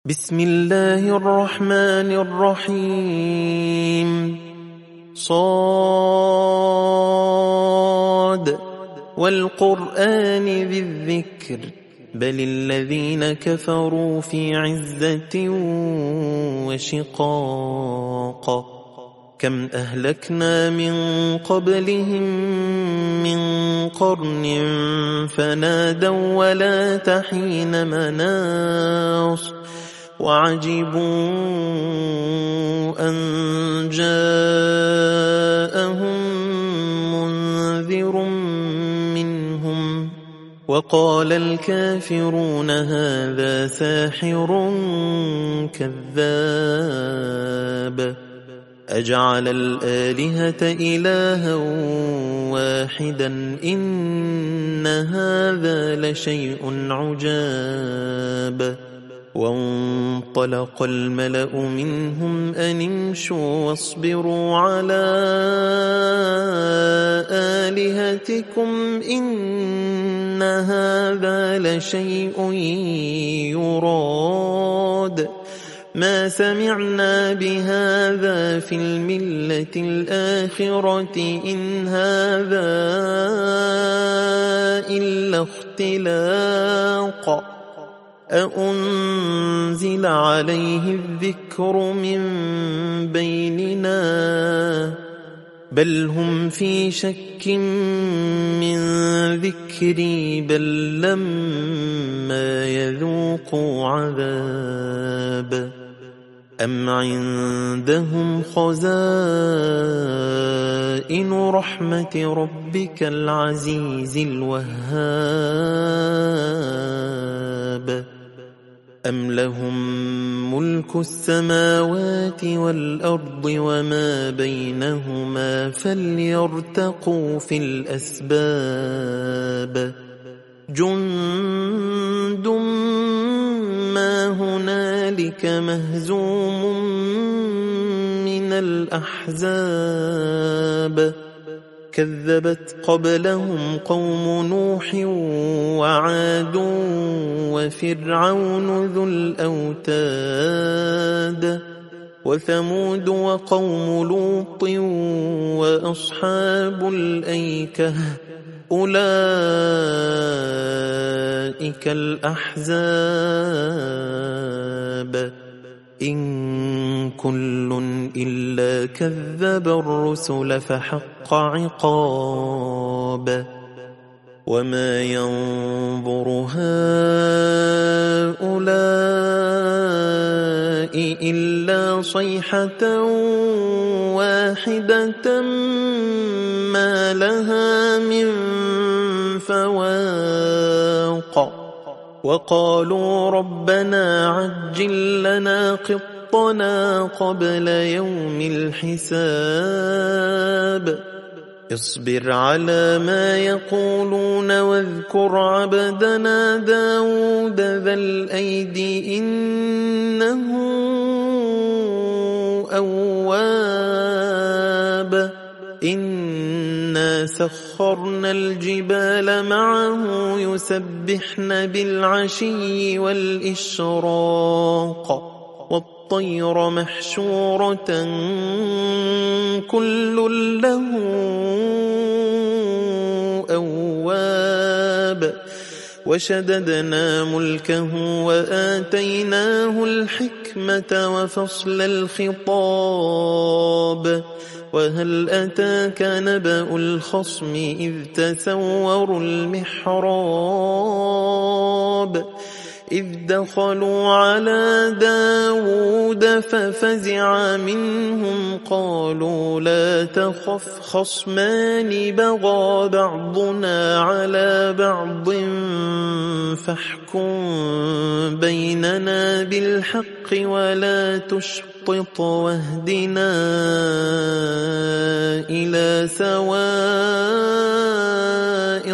بسم الله الرحمن الرحيم صاد والقرآن ذي الذكر بل الذين كفروا في عزة وشقاق كم أهلكنا من قبلهم من قرن فنادوا ولا تحين مناص وعجبوا أن جاءهم منذر منهم وقال الكافرون هذا ساحر كذاب أجعل الآلهة إلها واحدا إن هذا لشيء عجاب وانطلق الملأ منهم أن امشوا واصبروا على آلهتكم إن هذا لشيء يراد ما سمعنا بهذا في الملة الآخرة إن هذا إلا اختلاق أأنزل عليه الذكر من بيننا بل هم في شك من ذكري بل لما يذوقوا عذاب أم عندهم خزائن رحمة ربك العزيز الوهاب أم لهم ملك السماوات والأرض وما بينهما فليرتقوا في الأسباب جند ما هنالك مهزوم من الأحزاب كذبت قبلهم قوم نوح وعاد وفرعون ذو الأوتاد وثمود وقوم لوط وأصحاب الأيكة أولئك الأحزاب إن كل إلا كذب الرسل فحق عقاب وما ينظر هؤلاء إلا صيحة واحدة ما لها من فواق وقالوا ربنا عجل لنا قطنا قبل يوم الحساب اصبر على ما يقولون واذكر عبدنا داود ذا الأيد إنه أواب إنا سخرنا الجبال معه يسبحن بالعشي والإشراق والطير محشورة كل له أواب وشددنا ملكه وآتيناه الحكمة وفصل الخطاب وهل أتاك نبأ الخصم إذ تسوروا المحراب إذ دخلوا على داود ففزع منهم قالوا لا تخف خصمان بغى بعضنا على بعض فاحكم بيننا بالحق ولا تشطط واهدنا إلى سواء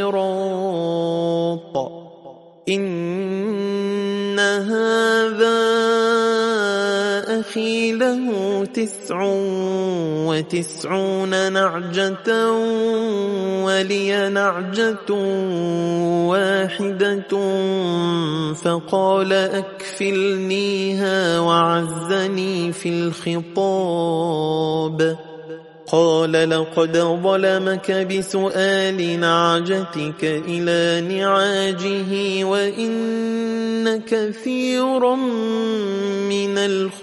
الصراط إن هذا أخي له 99 نعجة ولي نعجة واحدة فقال أكفلنيها وعزني في الخطاب. قال لقد ظلمك بسؤال نعجتك إلى نعاجه وإن كثيرا من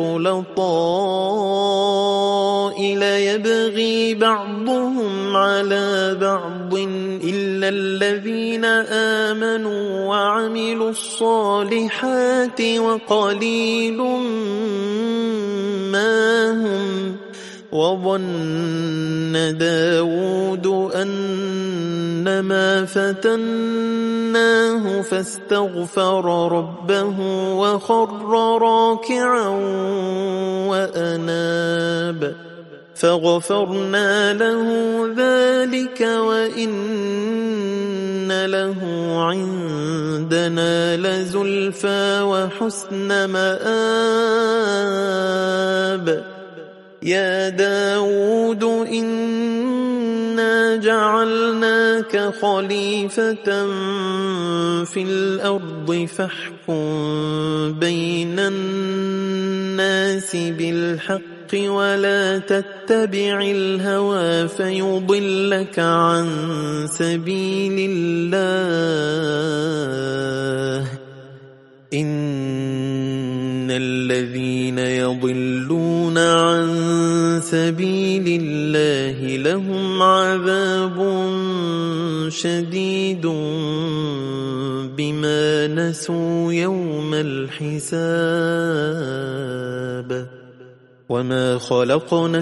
الخلطاء ليبغي بعضهم على بعض إلا الذين آمنوا وعملوا الصالحات وقليل ما هم. وظن داود أنما فتناه فاستغفر ربه وخر راكعا وأناب فغفرنا له ذلك وإن له عندنا لزلفى وحسن مآب. يا داود إنا جعلناك خليفة في الأرض فاحكم بين الناس بالحق ولا تتبع الهوى فيضلك عن سبيل الله. إن الذين يضلون عن سبيل الله لهم عذاب شديد بما نسوا يوم الحساب. وما خلقنا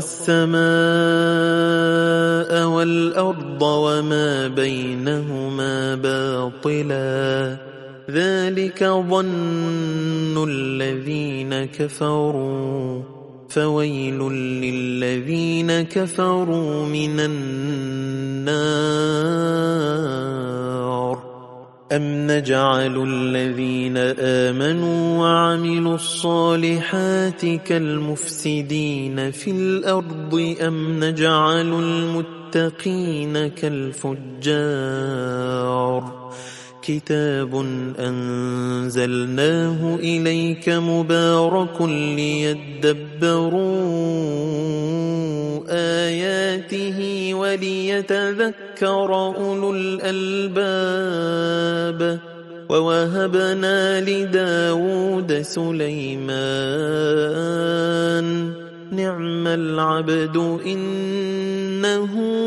السماء والأرض وما بينهما باطلا ذلك ظن الذين كفروا فويل للذين كفروا من النار. أم نجعل الذين آمنوا وعملوا الصالحات كالمفسدين في الأرض أم نجعل المتقين كالفجار. كتاب أنزلناه إليك مبارك ليدبروا آياته وليتذكر أولو الألباب. ووهبنا لداود سليمان نعم العبد إنه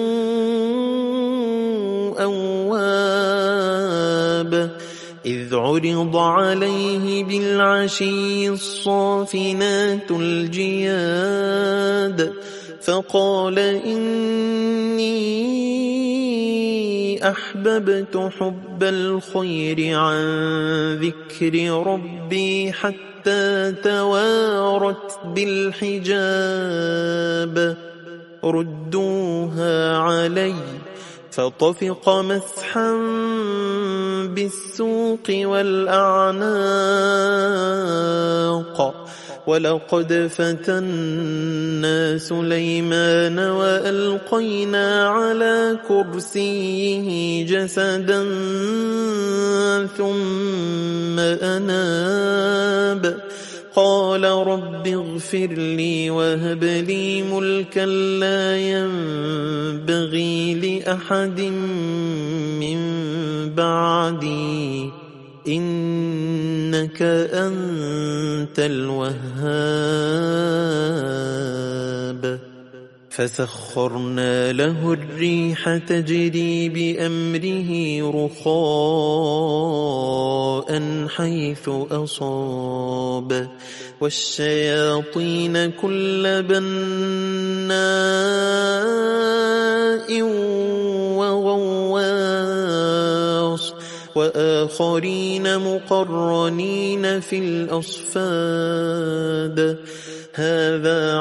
أواب. إذ عرض عليه بالعشي الصافنات الجياد فقال إني أحببت حب الخير عن ذكر ربي حتى توارت بالحجاب. ردوها علي فطفق مسحا بالسوق والأعناق. ولقد فتنا سليمان وألقينا على كرسيه جسدا ثم أناب. قال رب اغفر لي وهب لي ملكا لا ينبغي لأحد من بعدي إنك أنت الوهاب. فسخرنا له الريح تجري بأمره رخاء حيث أصاب والشياطين كل بناء وغواص وآخرين مقرنين في الأصفاد. هذا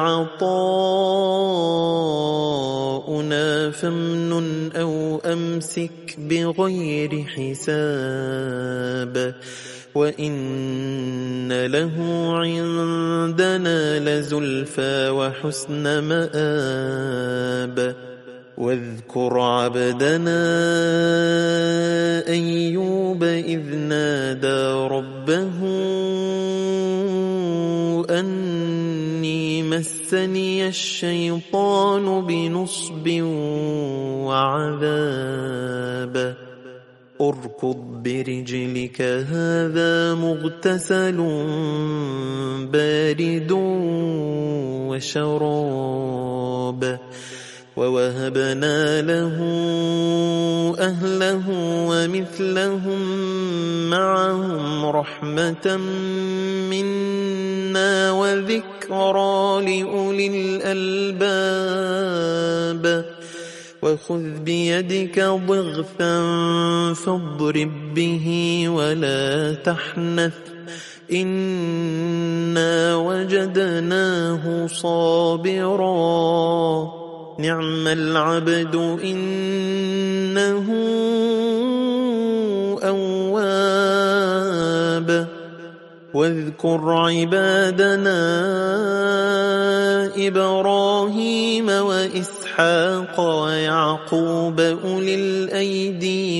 عطاؤنا فامنن أو أمسك بغير حساب. وإن له عندنا لزلفى وحسن مآب واذكر عبدنا أيوب إذ نادى ربه أني مسني الشيطان بنصب وعذاب اركض برجلك هذا مغتسل بارد وشراب ووهبنا له أهله ومثلهم معهم رحمة منا وذكرى لأولي الألباب وخذ بيدك ضغثا فاضرب به ولا تحنث إنا وجدناه صابرا نعم العبد إنه أواب واذكر عبادنا إبراهيم وإسحاق ويعقوب أولي الأيدي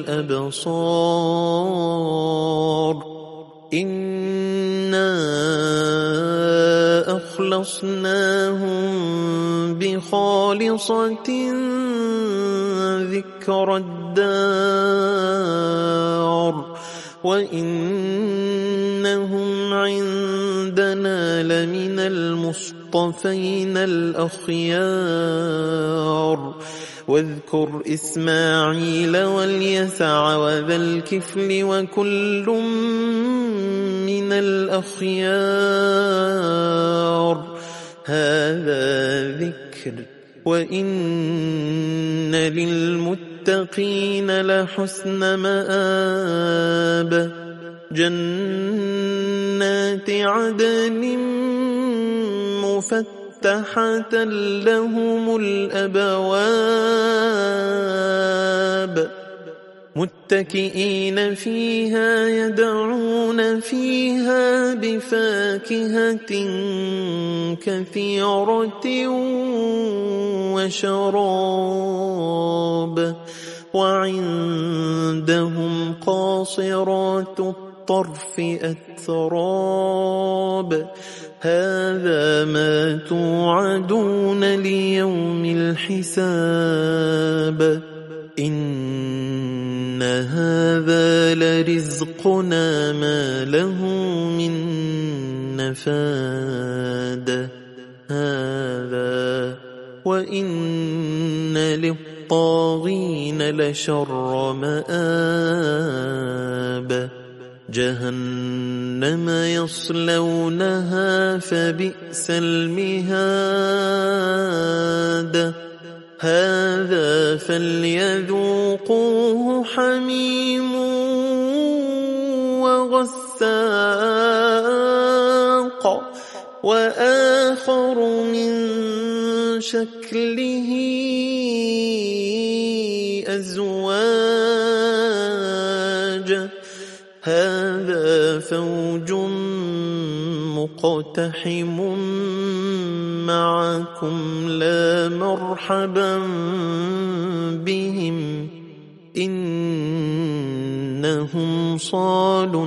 والأبصار إنا أخلصناهم بخالصة ذكر الدار وإنهم عندنا لمن المصطفين الأخيار واذكر إسماعيل واليسع وذا الكفل وكل من الأخيار هذا ذكر وإن للمتقين لحسن مآب جنات عدن مفتحة لهم الأبواب متكئين فيها يدعون فيها بفاكهة كثيرة وشراب وعندهم قاصرات الطرف أتراب هذا ما توعدون ليوم الحساب إن هذا لرزقنا ما له من نفاد هذا وإن للطاغين لشر مآب جهنم يصلونها فبئس المهاد هذا فليذوقوه حميم وغساق وآخر من شكله أزواج هذا فوج مقتحم معكم لا مرحبا بهم إنهم صالوا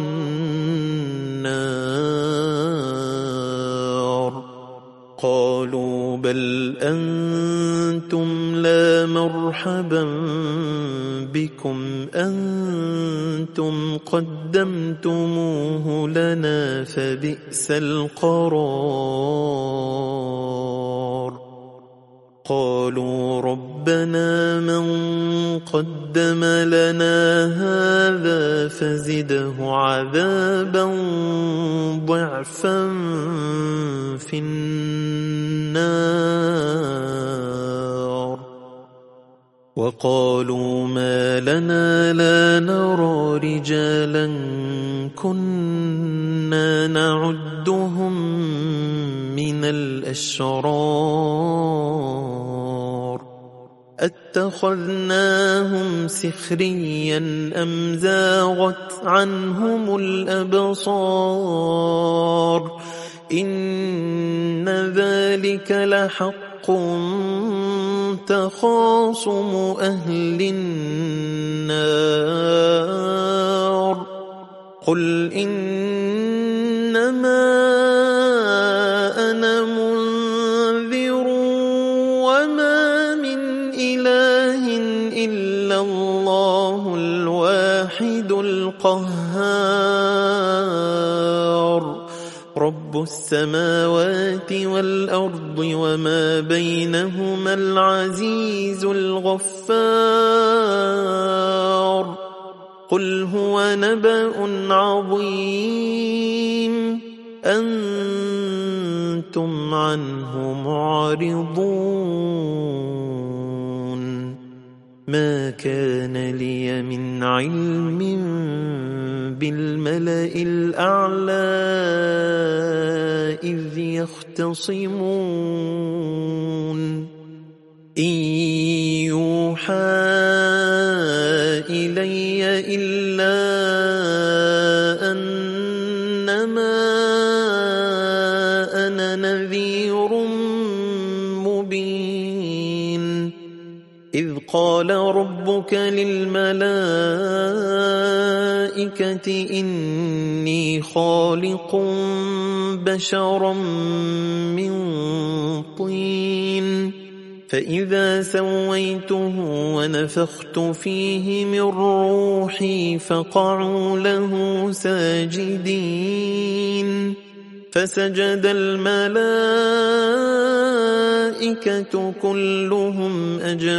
النار قالوا بل أنتم لا مرحبا بكم أنتم قدمتموه لنا فبئس القرار قالوا ربنا من قدم لنا هذا فزده عذابا ضعفا في النار وقالوا ما لنا لا نرى رجالا كنا نعدهم من الأشرار أتخذناهم سخريا أم زاغت عنهم الأبصار إن ذلك لحق تخاصم أهل النار قل إنما أنا منذر وما من إله إلا الله الواحد القهار رب السماوات والأرض وما بينهما العزيز الغفار قل هو نبأ عظيم أنتم عنه معرضون ما كان لي من علم بالملأ الأعلى إذ يختصمون إن يوحى إلي إلا أنما أنا نذير مبين إذ قال ربك للملائكة إني خالق بشرا من طين فإذا سويته ونفخت فيه من روحي فقعوا له ساجدين فسجد الملائكة كلهم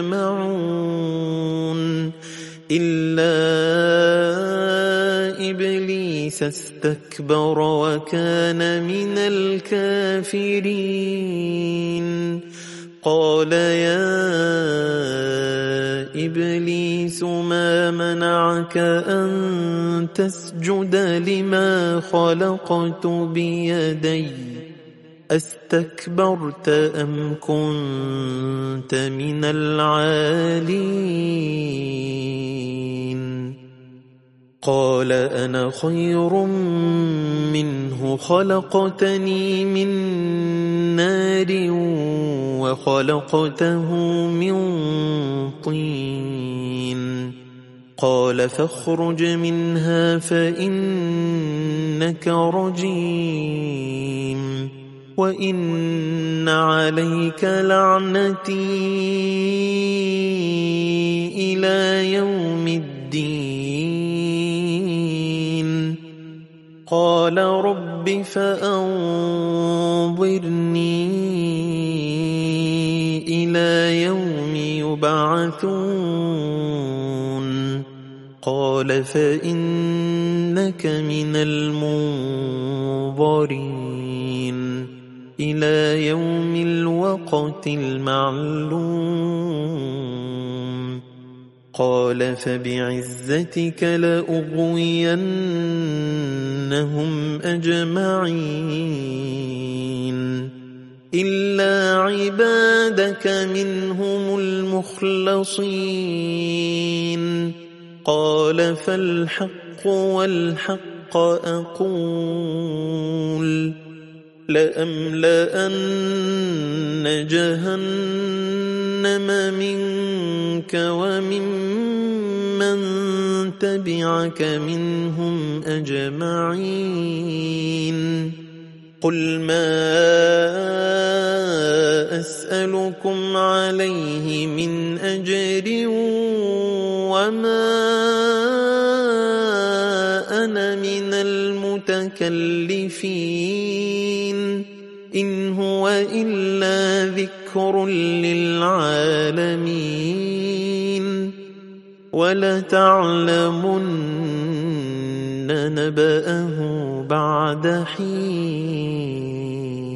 أجمعون إلا إبليس استكبر وكان من الكافرين قال يا إبليس ما منعك أن تسجد لما خلقت بيدي أستكبرت أم كنت من العالين قال أنا خير منه خلقتني من نار وخلقته من طين قال فاخرج منها فإنك رجيم وإن عليك لعنتي إلى يوم الدين قال رب فأنظرني إلى يوم يبعثون قال فإنك من المنظرين إلى يوم الوقت المعلوم قال فبعزتك لأغوينهم أجمعين إلا عبادك منهم المخلصين قال فالحق والحق أقول لأملأن جهنم منك وممن تبعك منهم أجمعين قل ما أسألكم عليه من أجر وما أنا من المتكلفين إن هو إلا ذكر للعالمين ولتعلمن نبأه بعد حين